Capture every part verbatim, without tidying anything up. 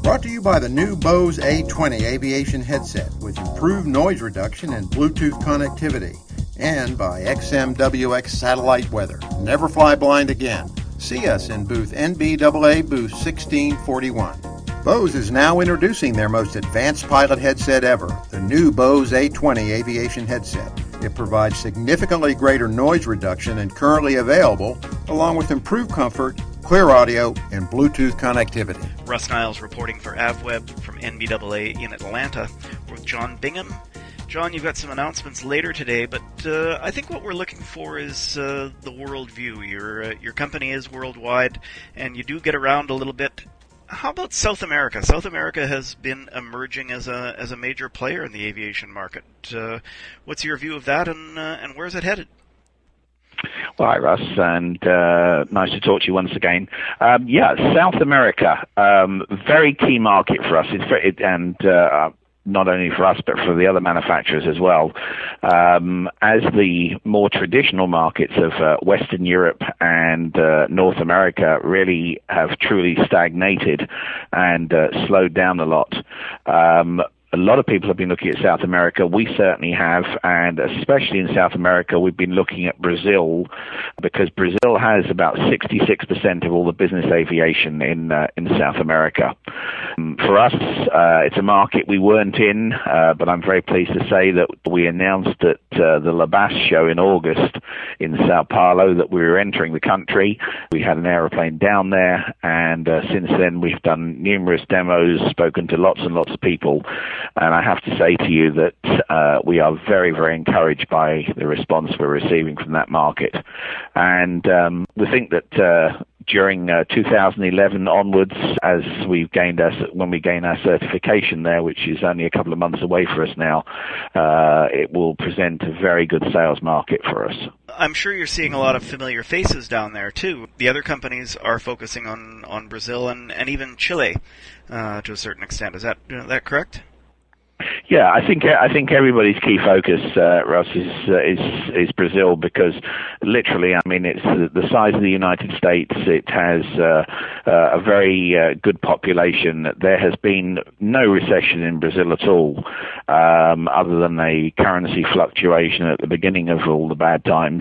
Brought to you by the new Bose A twenty aviation headset with improved noise reduction and Bluetooth connectivity. And by X M W X Satellite Weather. Never fly blind again. See us in booth N B A A booth sixteen forty-one. Bose is now introducing their most advanced pilot headset ever, the new Bose A twenty aviation headset. It provides significantly greater noise reduction than currently available, along with improved comfort, clear audio, and Bluetooth connectivity. Russ Niles reporting for AvWeb from N B A A in Atlanta with John Bingham. John, you've got some announcements later today, but uh, I think what we're looking for is uh, the world view. Your uh, your company is worldwide, and you do get around a little bit. How about South America? South America has been emerging as a as a major player in the aviation market. Uh, what's your view of that, and uh, and where's it headed? Well, hi, Russ, and uh, nice to talk to you once again. Um, yeah, South America, um, very key market for us. It's very, it, and uh, not only for us, but for the other manufacturers as well. Um, as the more traditional markets of uh, Western Europe and uh, North America really have truly stagnated and uh, slowed down a lot, um, a lot of people have been looking at South America. We certainly have, and especially in South America, we've been looking at Brazil because Brazil has about sixty-six percent of all the business aviation in uh, in South America. Um, for us, uh, it's a market we weren't in, uh, but I'm very pleased to say that we announced at uh, the Labas show in August in Sao Paulo that we were entering the country. We had an aeroplane down there, and uh, since then we've done numerous demos, spoken to lots and lots of people. And I have to say to you that uh, we are very, very encouraged by the response we're receiving from that market. And um, we think that uh, during uh, two thousand eleven onwards, as we've gained our, when we gain our certification there, which is only a couple of months away for us now, uh, it will present a very good sales market for us. I'm sure you're seeing a lot of familiar faces down there, too. The other companies are focusing on, on Brazil and, and even Chile uh, to a certain extent. Is that, is that correct? Yeah, I think I think everybody's key focus, uh, Russ, is, uh, is is Brazil because literally, I mean, it's the, the size of the United States. It has uh, uh, a very uh, good population. There has been no recession in Brazil at all, um, other than a currency fluctuation at the beginning of all the bad times.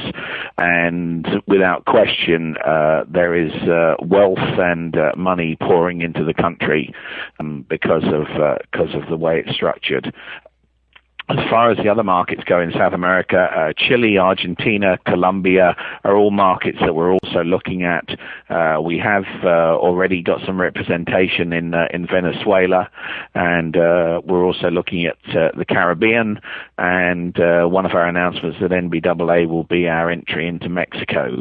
And without question, uh, there is uh, wealth and uh, money pouring into the country um, because of uh, because of the way it's structured. As far as the other markets go in South America, uh, Chile, Argentina, Colombia are all markets that we're also looking at. Uh, we have uh, already got some representation in uh, in Venezuela, and uh, we're also looking at uh, the Caribbean. And uh, one of our announcements at N B A A will be our entry into Mexico.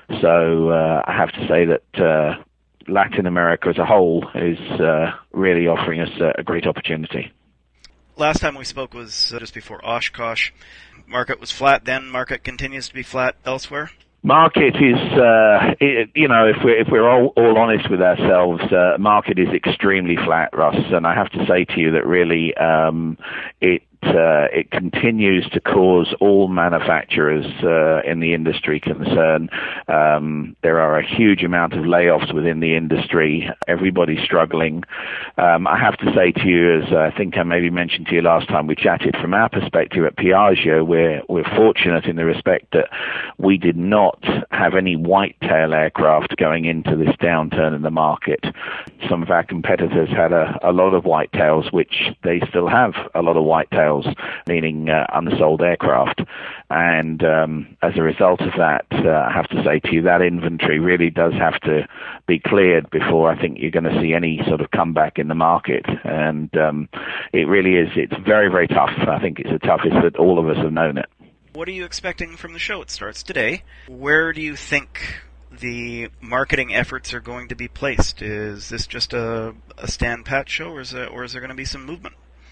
So uh, I have to say that uh, Latin America as a whole is uh, really offering us a, a great opportunity. Last time we spoke was uh, just before Oshkosh. Market was flat then. Market continues to be flat elsewhere. Market is, uh, it, you know, if we're if we're all, all honest with ourselves, uh, market is extremely flat, Russ. And I have to say to you that really, um, it. Uh, it continues to cause all manufacturers uh, in the industry concern. Um, there are a huge amount of layoffs within the industry. Everybody's struggling. Um, I have to say to you, as I think I maybe mentioned to you last time we chatted, from our perspective at Piaggio, we're, we're fortunate in the respect that we did not have any white-tail aircraft going into this downturn in the market. Some of our competitors had a, a lot of white-tails, which they still have a lot of white-tails, meaning uh, unsold aircraft. And um, as a result of that, uh, I have to say to you, that inventory really does have to be cleared before I think you're going to see any sort of comeback in the market. And um, it really is, it's very, very tough. I think it's the toughest that all of us have known it. What are you expecting from the show? It starts today. Where do you think the marketing efforts are going to be placed? Is this just a, a stand pat show, or is there, or is there going to be some movement?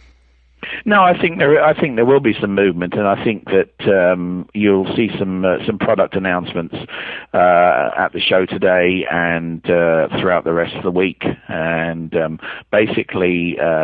No, I think there. I think there will be some movement, and I think that um, you'll see some uh, some product announcements uh, at the show today and uh, throughout the rest of the week. And um, basically, uh,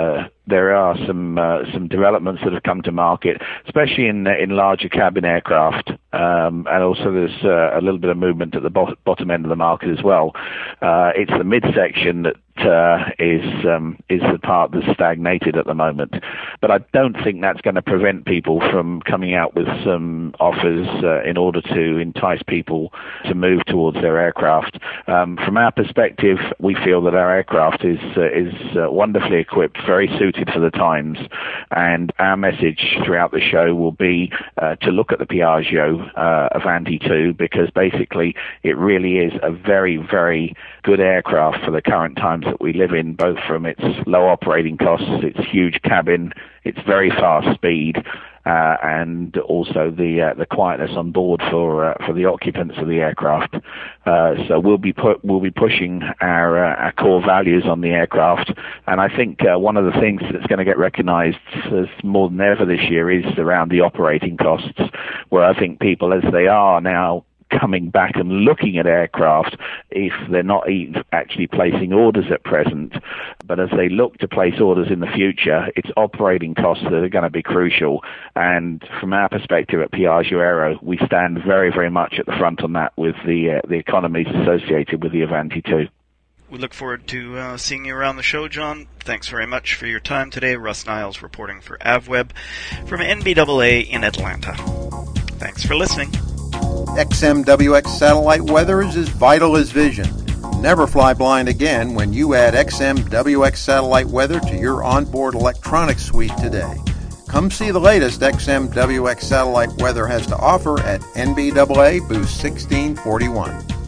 there are some uh, some developments that have come to market, especially in in larger cabin aircraft, um, and also there's uh, a little bit of movement at the bo- bottom end of the market as well. Uh, it's the midsection that uh, is um, is the part that's stagnated at the moment, but I don't think that's going to prevent people from coming out with some offers uh, in order to entice people to move towards their aircraft. Um, from our perspective, we feel that our aircraft is uh, is uh, wonderfully equipped, very suited for the times, and our message throughout the show will be uh, to look at the Piaggio uh, Avanti two, because basically it really is a very, very good aircraft for the current times that we live in, both from its low operating costs, its huge cabin, its very fast speed, uh, and also the uh, the quietness on board for uh, for the occupants of the aircraft. Uh, so we'll be put we'll be pushing our uh, our core values on the aircraft, and I think uh, one of the things that's going to get recognised as more than ever this year is around the operating costs, where I think people, as they are now coming back and looking at aircraft, if they're not even actually placing orders at present, but as they look to place orders in the future, it's operating costs that are going to be crucial. And from our perspective at Piaggio Aero, we stand very, very much at the front on that with the uh, the economies associated with the Avanti two. We look forward to uh, seeing you around the show, John. Thanks very much for your time today. Russ Niles reporting for AvWeb from N B A A in Atlanta. Thanks for listening. X M W X Satellite Weather is as vital as vision. Never fly blind again when you add X M W X Satellite Weather to your onboard electronics suite today. Come see the latest X M W X Satellite Weather has to offer at N B A A booth sixteen forty-one.